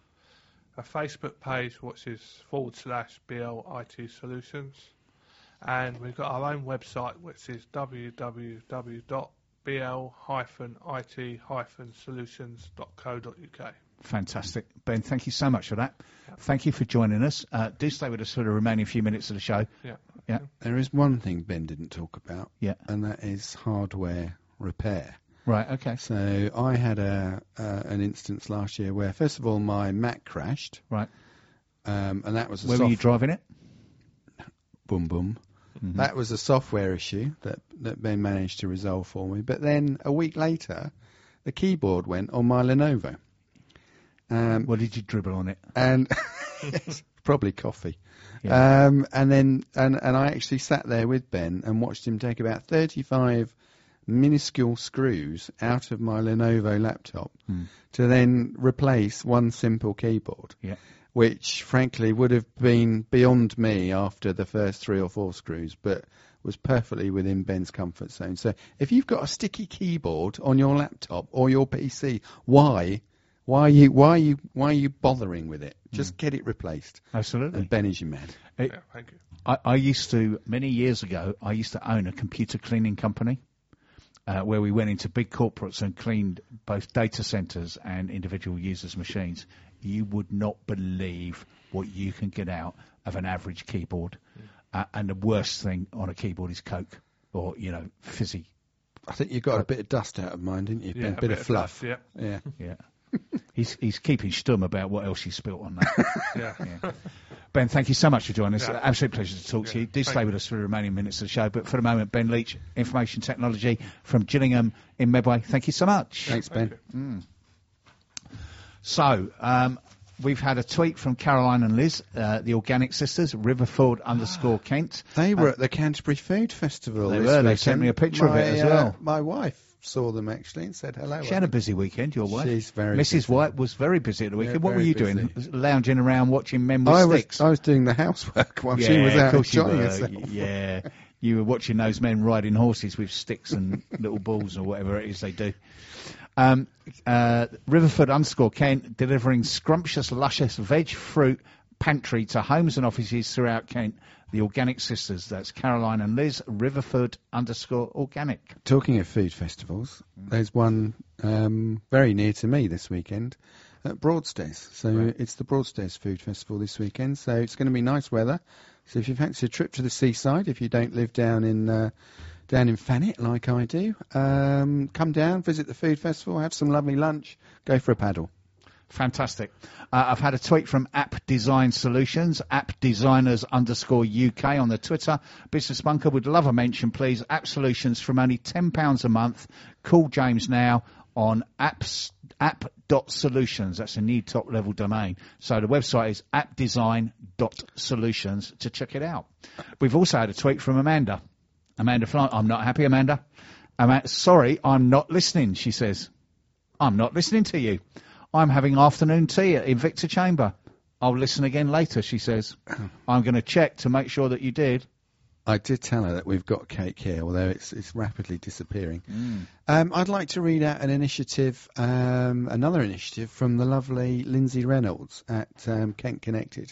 S1: A Facebook page, which is forward slash B L I T Solutions. And we've got our own website, which is w w w dot b l I T solutions dot co dot u k.
S2: Fantastic. Ben, thank you so much for that. Thank you for joining us. Uh, do stay with us for the remaining few minutes of the show.
S1: Yeah.
S2: Yeah.
S3: There is one thing Ben didn't talk about,
S2: Yeah.
S3: and that is hardware repair.
S2: Right, okay.
S3: So I had a uh, an instance last year where, first of all, my Mac crashed,
S2: Right.
S3: um, and that was a
S2: Where were you
S3: soft-
S2: driving it?
S3: boom boom.
S2: Mhm.
S3: That was a software issue that, that Ben managed to resolve for me. But then a week later, the keyboard went on my Lenovo. Um,
S2: What did you dribble on it?
S3: and yes, probably coffee.
S2: Yeah.
S3: Um, and then and, and I actually sat there with Ben and watched him take about thirty-five minuscule screws out of my Lenovo laptop
S2: Hmm.
S3: to then replace one simple keyboard.
S2: Yeah.
S3: Which, frankly, would have been beyond me after the first three or four screws, but was perfectly within Ben's comfort zone. So if you've got a sticky keyboard on your laptop or your P C, why, why are you, why are you, why are you bothering with it? Just get it replaced.
S2: Absolutely.
S3: And Ben is your man.
S2: It-
S1: Yeah, thank you.
S2: I, I used to, many years ago, I used to own a computer cleaning company uh, where we went into big corporates and cleaned both data centers and individual users' machines. You would not believe what you can get out of an average keyboard. Uh, and the worst thing on a keyboard is Coke or, you know, fizzy.
S3: I think you got a bit of dust out of mine, didn't you?
S1: Yeah,
S3: Ben? a bit, of fluff.
S1: dust,
S3: Yeah.
S2: Yeah. he's he's keeping stum about what else you spilt on that.
S1: yeah. Yeah.
S2: Yeah. Ben, thank you so much for joining us.
S1: Yeah.
S2: Absolute pleasure to talk to
S1: Yeah,
S2: you. Do
S1: thank
S2: stay
S1: you.
S2: with us for the remaining minutes of the show. But for the moment, Ben Leach, Information Technology from Gillingham in Medway. Thank you so much.
S3: Thanks, Ben.
S1: Thank you.
S2: So, um, we've had a tweet from Caroline and Liz, uh, the Organic Sisters, Riverford underscore Kent.
S3: They were at the Canterbury Food Festival.
S2: They
S3: this
S2: were. They
S3: weekend.
S2: sent me a picture of
S3: My,
S2: it as
S3: uh,
S2: well.
S3: My wife saw them actually and said hello.
S2: She had a busy weekend, your wife.
S3: She's very
S2: Missus
S3: busy.
S2: White was very busy at the weekend.
S3: Yeah,
S2: what were
S3: very
S2: you doing?
S3: busy.
S2: Lounging around watching men with
S3: I was,
S2: sticks?
S3: I was doing the housework while
S2: yeah,
S3: she was
S2: of
S3: out
S2: course you
S3: enjoying
S2: were.
S3: herself.
S2: Yeah, you were watching those men riding horses with sticks and little balls or whatever it is they do. Um, uh, Riverford underscore Kent, delivering scrumptious, luscious veg fruit pantry to homes and offices throughout Kent. The Organic Sisters, that's Caroline and Liz, Riverford underscore Organic.
S3: Talking of food festivals, there's one um, very near to me this weekend at Broadstairs. So
S2: Right.
S3: it's the Broadstairs Food Festival this weekend. So it's going to be nice weather. So if you fancy a trip to the seaside, if you don't live down in uh, down in Thanet like I do, um, come down, visit the food festival, have some lovely lunch, go for a paddle.
S2: Fantastic. Uh, I've had a tweet from App Design Solutions, App Designers underscore U K on the Twitter. Business Bunker would love a mention, please. App Solutions from only ten pounds a month. Call James now on apps, app.solutions. That's a new top-level domain. So the website is app design dot solutions to check it out. We've also had a tweet from Amanda. Amanda Fly. I'm not happy, Amanda. Ama- Sorry, I'm not listening, she says. I'm not listening to you. I'm having afternoon tea at Invicta Chamber. I'll listen again later, she says. I'm going to check to make sure that you did.
S3: I did tell her that we've got cake here, although it's it's rapidly disappearing. Um, I'd like to read out an initiative, um, another initiative from the lovely Lindsay Reynolds at um, Kent Connected.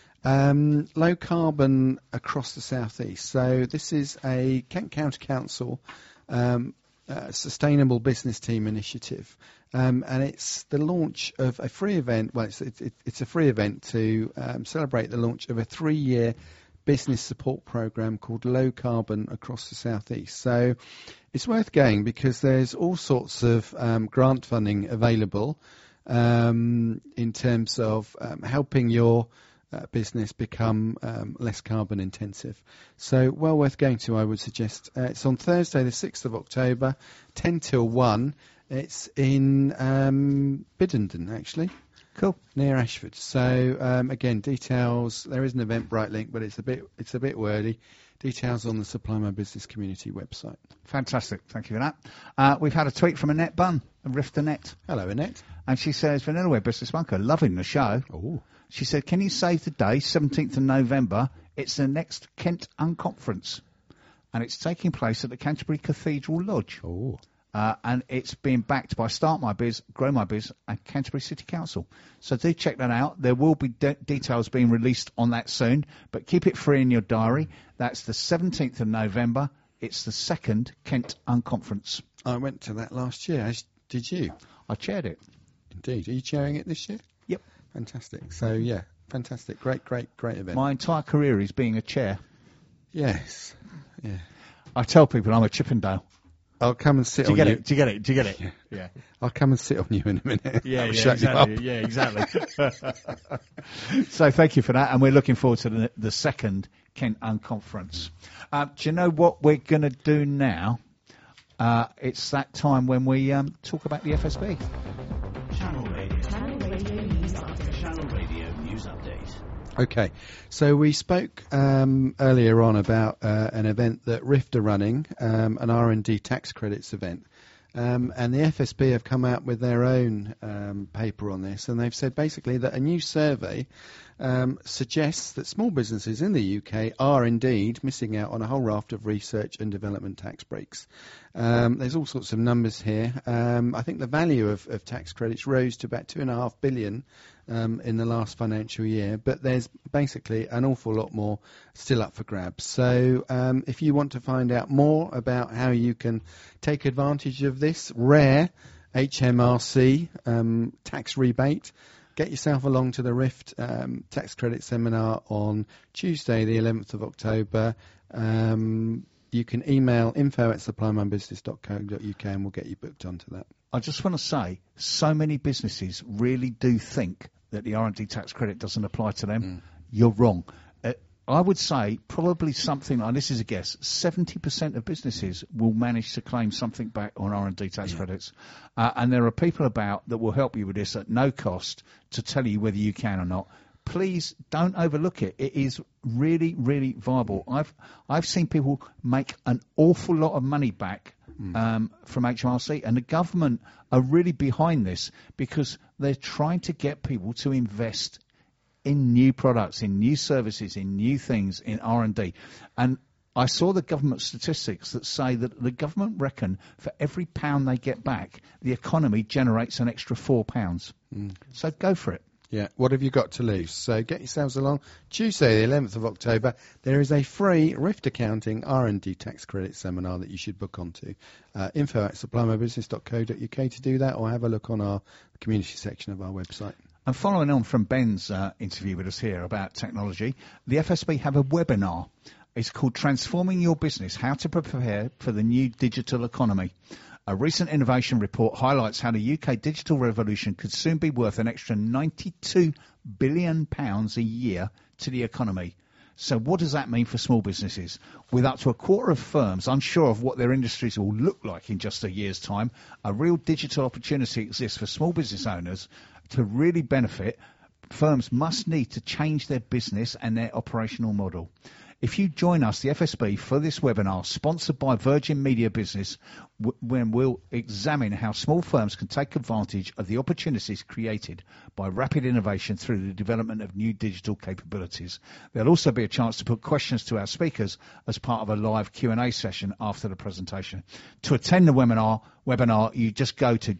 S3: Um, low carbon across the southeast. So this is a Kent County Council um, uh, sustainable business team initiative, um, and it's the launch of a free event. Well, it's it's, it's a free event to um, celebrate the launch of a three-year business support program called Low Carbon across the southeast. So it's worth going because there's all sorts of um, grant funding available um, in terms of um, helping your uh, business become um, less carbon intensive. So well worth going to, I would suggest. Uh, it's on Thursday the sixth of October, ten till one. It's in um, Biddenden, actually.
S2: Cool.
S3: Near Ashford. So um, again, details. There is an Eventbrite link, but it's a bit it's a bit wordy. Details on the Supply My Business community website.
S2: Fantastic. Thank you for that. Uh, we've had a tweet from Annette Bunn, of Rift Annette.
S3: Hello, Annette.
S2: And she says, Vanillaware Business Bunker, loving the show.
S3: Oh.
S2: She said, can you save the day, seventeenth of November? It's the next Kent Unconference. And it's taking place at the Canterbury Cathedral Lodge.
S3: Oh.
S2: Uh, and it's being backed by Start My Biz, Grow My Biz, and Canterbury City Council. So do check that out. There will be de- details being released on that soon, but keep it free in your diary. That's the seventeenth of November. It's the second Kent Unconference.
S3: I went to that last year, as did you?
S2: I chaired it.
S3: Indeed. Are you chairing it this year?
S2: Yep.
S3: Fantastic. So, yeah, fantastic. Great, great, great event.
S2: My entire career is being a chair.
S3: Yes. Yeah.
S2: I tell people I'm a Chippendale.
S3: I'll come and sit
S2: Do you
S3: on
S2: get
S3: you.
S2: it? Do you get it? Do you get it?
S3: Yeah.
S2: Yeah.
S3: I'll come and sit on you in a minute.
S2: Yeah,
S3: I'll
S2: yeah,
S3: shut
S2: exactly.
S3: you up.
S2: Yeah, exactly. So thank you for that, and we're looking forward to the, the second Kent Unconference. Uh, do you know what we're going to do now? Uh, it's that time when we um, talk about the F S B.
S4: Channel Radio. Channel Radio News Update. Channel Radio News Update.
S3: Okay, so we spoke um, earlier on about uh, an event that Rift are running, um, an R and D tax credits event. Um, and the F S B have come out with their own um, paper on this, and they've said basically that a new survey um, suggests that small businesses in the U K are indeed missing out on a whole raft of research and development tax breaks. Um, there's all sorts of numbers here. Um, I think the value of, of tax credits rose to about two and a half billion um, in the last financial year, but there's basically an awful lot more still up for grabs. So um, if you want to find out more about how you can take advantage of this rare H M R C um, tax rebate, get yourself along to the Rift um, tax credit seminar on Tuesday the eleventh of October. Um, you can email info at supply my business dot co dot uk and we'll get you booked onto that.
S2: I just want to say, so many businesses really do think that the R and D tax credit doesn't apply to them. Mm. You're wrong. Uh, I would say probably something, and this is a guess, seventy percent of businesses will manage to claim something back on R and D tax yeah. credits. Uh, and there are people about that will help you with this at no cost to tell you whether you can or not. Please don't overlook it. It is really, really viable. I've I've seen people make an awful lot of money back mm. um, from H M R C, and the government are really behind this because they're trying to get people to invest in new products, in new services, in new things, in R and D. And I saw the government statistics that say that the government reckon for every pound they get back, the economy generates an extra four pounds. Mm. So go for it.
S3: Yeah, what have you got to lose? So get yourselves along. Tuesday, the eleventh of October, there is a free Rift Accounting R and D tax credit seminar that you should book onto. Uh, info at supply my business dot co dot uk to do that, or have a look on our community section of our website.
S2: And following on from Ben's uh, interview with us here about technology, the F S B have a webinar. It's called Transforming Your Business, How to Prepare for the New Digital Economy. A recent innovation report highlights how the U K digital revolution could soon be worth an extra ninety-two billion pounds a year to the economy. So what does that mean for small businesses? With up to a quarter of firms unsure of what their industries will look like in just a year's time, a real digital opportunity exists for small business owners to really benefit. Firms must need to change their business and their operational model. If you join us, the F S B, for this webinar, sponsored by Virgin Media Business, w- when we'll examine how small firms can take advantage of the opportunities created by rapid innovation through the development of new digital capabilities. There'll also be a chance to put questions to our speakers as part of a live Q and A session after the presentation. To attend the webinar, webinar you just go to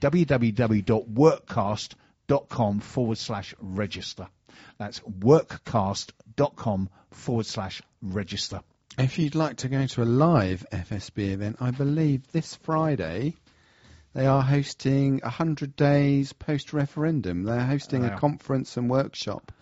S2: www.workcast.com forward slash register. That's workcast.com forward slash register.
S3: If you'd like to go to a live F S B event, I believe this Friday they are hosting one hundred days post-referendum. They're hosting
S2: Oh,
S3: a
S2: yeah.
S3: conference and workshop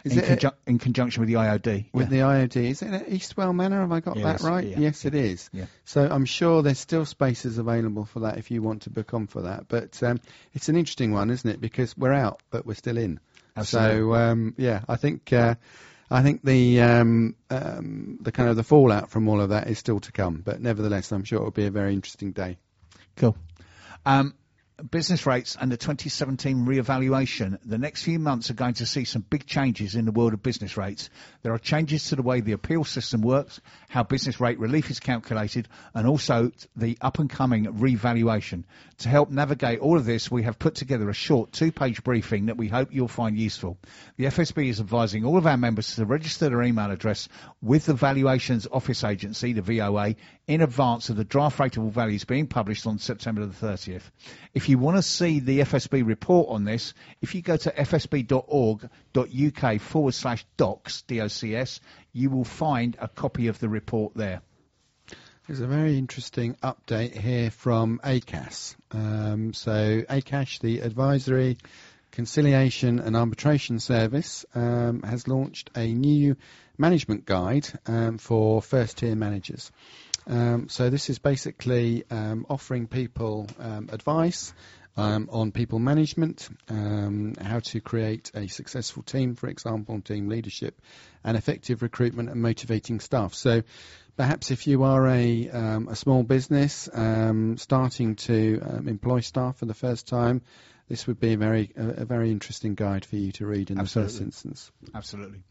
S3: Is
S2: in,
S3: it
S2: conju- in conjunction with the I O D.
S3: with
S2: yeah.
S3: the I O D? Is it at Eastwell Manor? Have I got
S2: Yeah,
S3: that
S2: it's-
S3: right?
S2: yeah,
S3: Yes,
S2: yeah,
S3: it is.
S2: yeah.
S3: So I'm sure there's still spaces available for that if you want to book on for that. But um, it's an interesting one, isn't it? Because we're out, but we're still in.
S2: Absolutely.
S3: So um, yeah, I think uh, I think the um, um, the kind of the fallout from all of that is still to come. But nevertheless, I'm sure it will be a very interesting day.
S2: Cool. Um, business rates and the twenty seventeen re-evaluation. The next few months are going to see some big changes in the world of business rates. There are changes to the way the appeal system works, how business rate relief is calculated, and also the up-and-coming re-valuation. To help navigate all of this, we have put together a short two-page briefing that we hope you'll find useful. The F S B is advising all of our members to register their email address with the Valuations Office Agency, the V O A, in advance of the draft rateable values being published on September the thirtieth. If you want to see the F S B report on this, if you go to fsb.org.uk forward slash docs, D O C S, you will find a copy of the report there.
S3: There's a very interesting update here from A C A S. Um, so A C A S, the Advisory, Conciliation and Arbitration Service, um, has launched a new management guide um, for first-tier managers. Um, so this is basically um, offering people um, advice um, on people management, um, how to create a successful team, for example, team leadership, and effective recruitment and motivating staff. So perhaps if you are a, um, a small business um, starting to um, employ staff for the first time, this would be a very a, a very interesting guide for you to read in
S2: Absolutely.
S3: the first instance.
S2: Absolutely.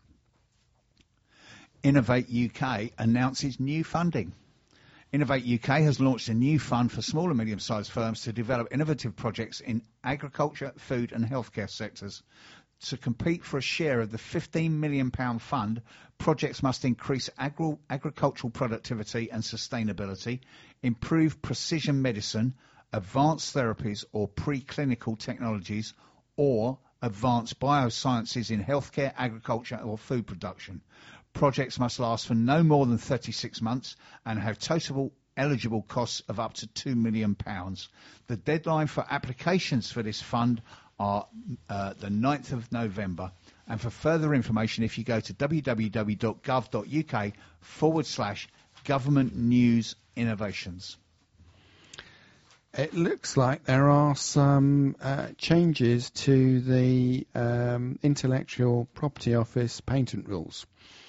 S2: Innovate U K announces new funding. Innovate U K has launched a new fund for small and medium-sized firms to develop innovative projects in agriculture, food and healthcare sectors. To compete for a share of the fifteen million pounds fund, projects must increase agri- agricultural productivity and sustainability, improve precision medicine, advanced therapies or preclinical technologies, or advanced biosciences in healthcare, agriculture or food production. Projects must last for no more than thirty-six months and have total eligible costs of up to two million pounds. The deadline for applications for this fund are uh, the ninth of November. And for further information, if you go to www.gov.uk forward slash government news innovations.
S3: It looks like there are some uh, changes to the um, Intellectual Property Office patent rules.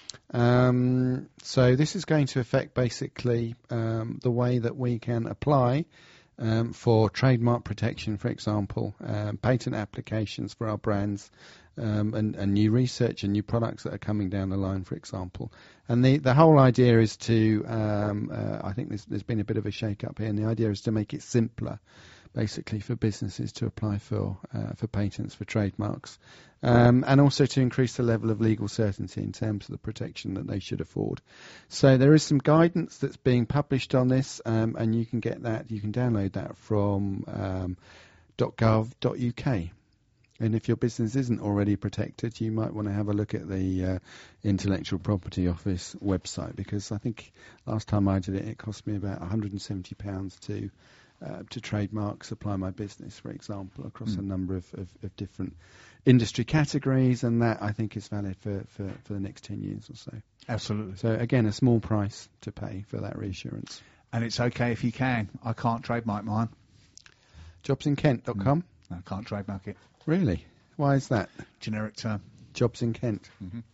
S3: Um, so this is going to affect basically um, the way that we can apply um, for trademark protection, for example, um, patent applications for our brands, um, and, and new research and new products that are coming down the line, for example. And the, the whole idea is to, um, uh, I think there's, there's been a bit of a shake-up here, and the idea is to make it simpler, basically, for businesses to apply for uh, for patents, for trademarks, um, and also to increase the level of legal certainty in terms of the protection that they should afford. So there is some guidance that's being published on this, um, and you can get that, you can download that from um, .gov.uk. And if your business isn't already protected, you might want to have a look at the uh, Intellectual Property Office website, because I think last time I did it, it cost me about one hundred seventy pounds to uh, to trademark Supply My Business, for example, across
S2: Mm.
S3: a number of, of, of different industry categories, and that I think is valid for, for, for the next ten years or so.
S2: Absolutely.
S3: So again, a small price to pay for that reassurance.
S2: And it's okay if you can. I can't trademark mine.
S3: jobs in kent dot com.
S2: I can't trademark it.
S3: Really? Why is that?
S2: Generic term.
S3: Jobs in Kent.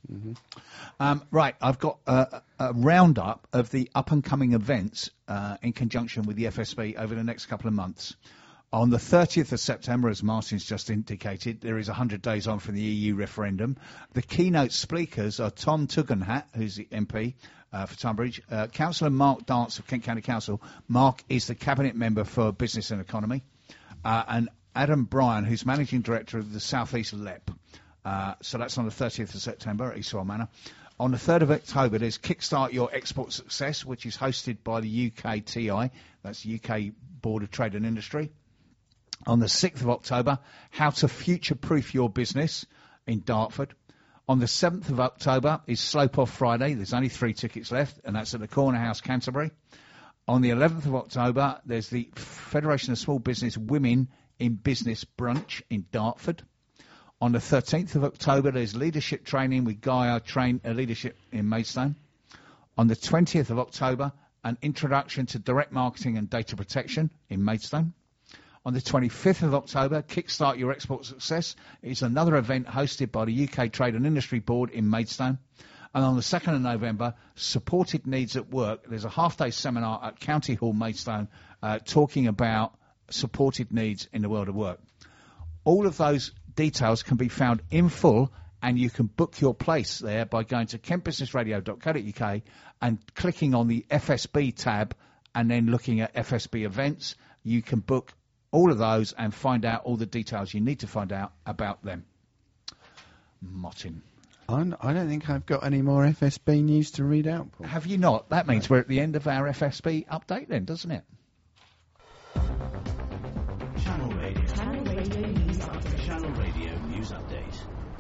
S2: Um, right, I've got a, a roundup of the up-and-coming events uh, in conjunction with the F S B over the next couple of months. On the thirtieth of September, as Martin's just indicated, there is one hundred days on from the E U referendum. The keynote speakers are Tom Tugendhat, who's the M P uh, for Tunbridge, uh, Councillor Mark Dance of Kent County Council. Mark is the Cabinet Member for Business and Economy. Uh, and Adam Bryan, who's Managing Director of the South East L E P. Uh, so that's on the thirtieth of September at Eastwell Manor. On the third of October, there's Kickstart Your Export Success, which is hosted by the U K T I. That's the U K Board of Trade and Industry. On the sixth of October, How to Future-Proof Your Business in Dartford. On the seventh of October is Slope Off Friday. There's only three tickets left, and that's at the Corner House, Canterbury. On the eleventh of October, there's the Federation of Small Business Women in Business Brunch in Dartford. On the thirteenth of October, there's leadership training with Gaia train uh, leadership in Maidstone. On the twentieth of October, an introduction to direct marketing and data protection in Maidstone. On the twenty-fifth of October, Kickstart Your Export Success is another event hosted by the U K Trade and Industry Board in Maidstone. And on the second of November, Supported Needs at Work. There's a half-day seminar at County Hall, Maidstone, uh, talking about supported needs in the world of work. All of those details can be found in full, and you can book your place there by going to kent business radio dot co dot U K and clicking on the F S B tab and then looking at F S B events. You can book all of those and find out all the details you need to find out about them. Martin.
S3: I'm, I don't think I've got any more F S B news to read out, Paul.
S2: Have you not? That means we're at the end of our F S B update then, doesn't it?
S4: Channel Radio.
S5: Channel Radio News Update.
S4: Channel Radio News Update.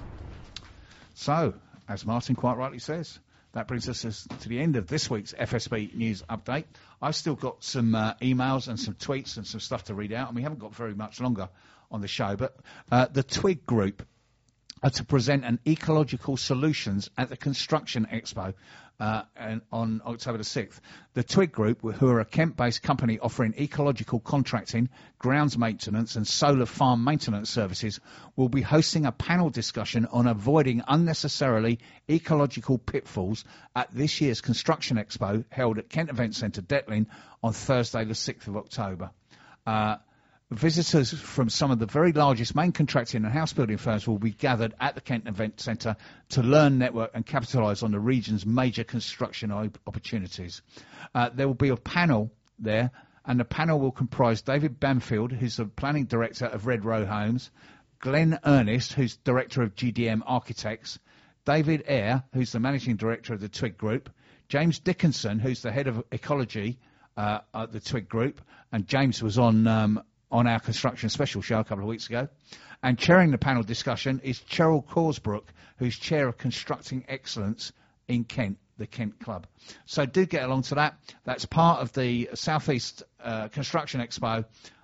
S2: So, as Martin quite rightly says, that brings us as- to the end of this week's F S B News Update. I've still got some uh, emails and some tweets and some stuff to read out, and we haven't got very much longer on the show, but uh, the Twig Group are to present an ecological solutions at the Construction Expo uh, and on October the sixth. The Twig Group, who are a Kent-based company offering ecological contracting, grounds maintenance and solar farm maintenance services, will be hosting a panel discussion on avoiding unnecessarily ecological pitfalls at this year's Construction Expo held at Kent Event Centre, Detling, on Thursday the sixth of October. Uh, Visitors from some of the very largest main contracting and house building firms will be gathered at the Kent Event Centre to learn, network and capitalise on the region's major construction op- opportunities. Uh, there will be a panel there, and the panel will comprise David Bamfield, who's the Planning Director of Red Row Homes, Glenn Ernest, who's Director of G D M Architects, David Eyre, who's the Managing Director of the Twig Group, James Dickinson, who's the Head of Ecology uh, at the Twig Group, and James was on... Um, on our Construction Special show a couple of weeks ago. And chairing the panel discussion is Cheryl Corsbrook, who's Chair of Constructing Excellence in Kent, the Kent Club. So do get along to that. That's part of the South East uh, Construction Expo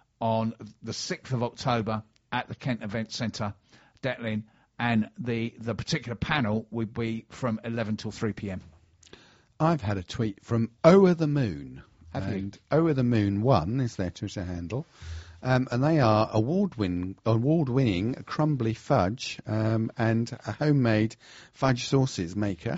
S2: on the sixth of October at the Kent Event Centre, Detling, and the, the particular panel will be from eleven till three p.m.
S3: I've had a tweet from O'er the Moon.
S2: Have you?
S3: And O'er the Moon one is their Twitter handle. Um, and they are award-win, award-winning crumbly fudge um, and a homemade fudge sauces maker.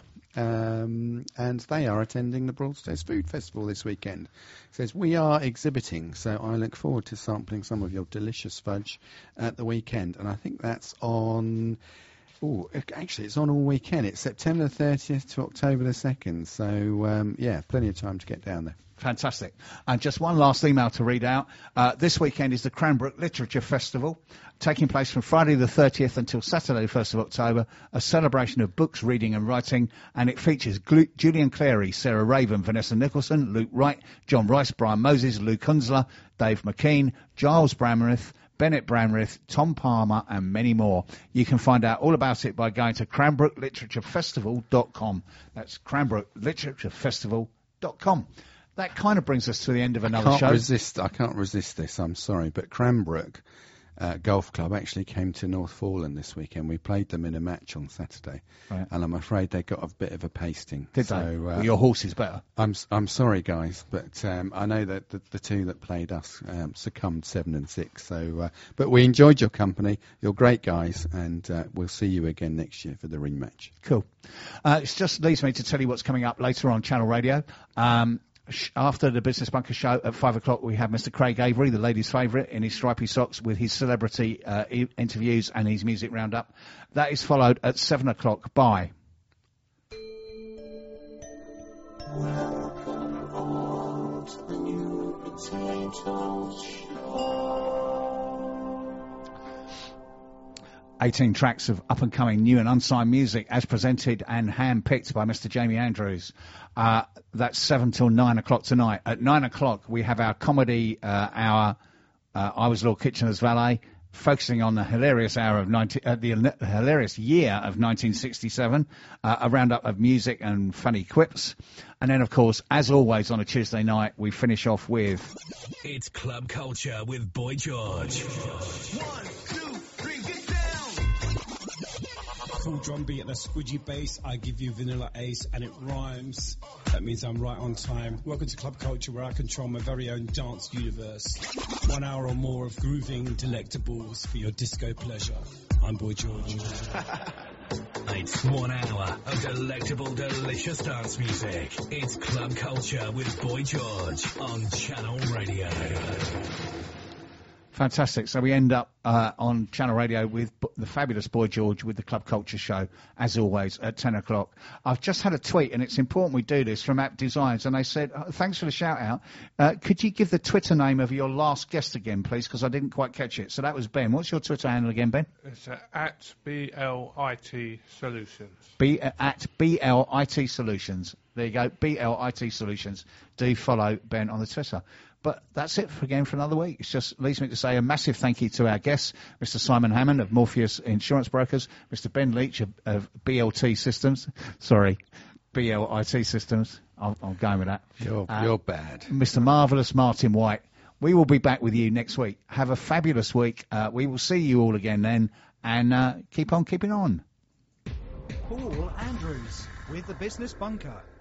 S3: Um, and they are attending the Broadstairs Food Festival this weekend. It says, we are exhibiting, so I look forward to sampling some of your delicious fudge at the weekend. And I think that's on... Oh, actually, it's on all weekend. It's September the thirtieth to October the second. So, um, yeah, plenty of time to get down there.
S2: Fantastic. And just one last email to read out. Uh, this weekend is the Cranbrook Literature Festival, taking place from Friday the thirtieth until Saturday the first of October, a celebration of books, reading and writing, and it features Glu- Julian Clary, Sarah Raven, Vanessa Nicholson, Luke Wright, John Rice, Brian Moses, Lou Kunzler, Dave McKean, Giles Bramrith, Bennett Bramrith, Tom Palmer, and many more. You can find out all about it by going to cranbrook literature festival dot com. That's cranbrook literature festival dot com. That kind of brings us to the end of another
S3: I can't
S2: show.
S3: resist. I can't resist this. I'm sorry, but Cranbrook uh, Golf Club actually came to North Foreland this weekend. We played them in a match on Saturday,
S2: Right.
S3: and I'm afraid they got a bit of a pasting.
S2: Did
S3: so,
S2: they?
S3: Uh,
S2: Well, your horse is better.
S3: I'm s- I'm sorry, guys, but um, I know that the, the two that played us um, succumbed seven and six. So, uh, but we enjoyed your company. You're great guys, and uh, we'll see you again next year for the rematch.
S2: Cool. Uh, it just leaves me to tell you what's coming up later on Channel Radio. Um, sh- after the Business Bunker show at five o'clock, we have Mister Craig Avery, the ladies' favourite, in his stripy socks with his celebrity uh, e- interviews and his music roundup. That is followed at seven o'clock by...
S6: Welcome all to the New Potatoes Show.
S2: eighteen tracks of up-and-coming new and unsigned music as presented and hand-picked by Mister Jamie Andrews. Uh, that's seven till nine o'clock tonight. At nine o'clock, we have our comedy uh, hour, uh, I Was Lord Kitchener's Valet, focusing on the hilarious hour of nineteen, uh, the uh, hilarious year of nineteen sixty-seven, uh, a roundup of music and funny quips. And then, of course, as always on a Tuesday night, we finish off with...
S7: It's Club Culture with Boy George. One, two, three, get down! cool drum beat and a squidgy bass, I give you vanilla ace and it rhymes. That means I'm right on time. Welcome to Club Culture, where I control my very own dance universe. One hour or more of grooving delectables for your disco pleasure. I'm Boy George.
S8: It's one hour of delectable, delicious dance music. It's Club Culture with Boy George on Channel Radio.
S2: Fantastic. So we end up uh, on Channel Radio with B- the fabulous Boy George with the Club Culture Show, as always, at ten o'clock. I've just had a tweet, and it's important we do this, from App Designs, and they said, oh, thanks for the shout-out. Uh, could you give the Twitter name of your last guest again, please, because I didn't quite catch it. So that was Ben. What's your Twitter handle again, Ben?
S1: It's uh, at B L I T Solutions.
S2: B uh, at B L I T Solutions. There you go, B L I T Solutions. Do follow Ben on the Twitter. But that's it for again for another week. It just leaves me to say a massive thank you to our guests, Mister Simon Hammond of Morpheus Insurance Brokers, Mister Ben Leach of, of B L T Systems. Sorry, B L I T Systems. I'm, I'm going with that.
S3: You're,
S2: uh,
S3: you're bad.
S2: Mister Marvellous Martin White. We will be back with you next week. Have a fabulous week. Uh, we will see you all again then. And uh, keep on keeping on.
S9: Paul Andrews with the Business Bunker.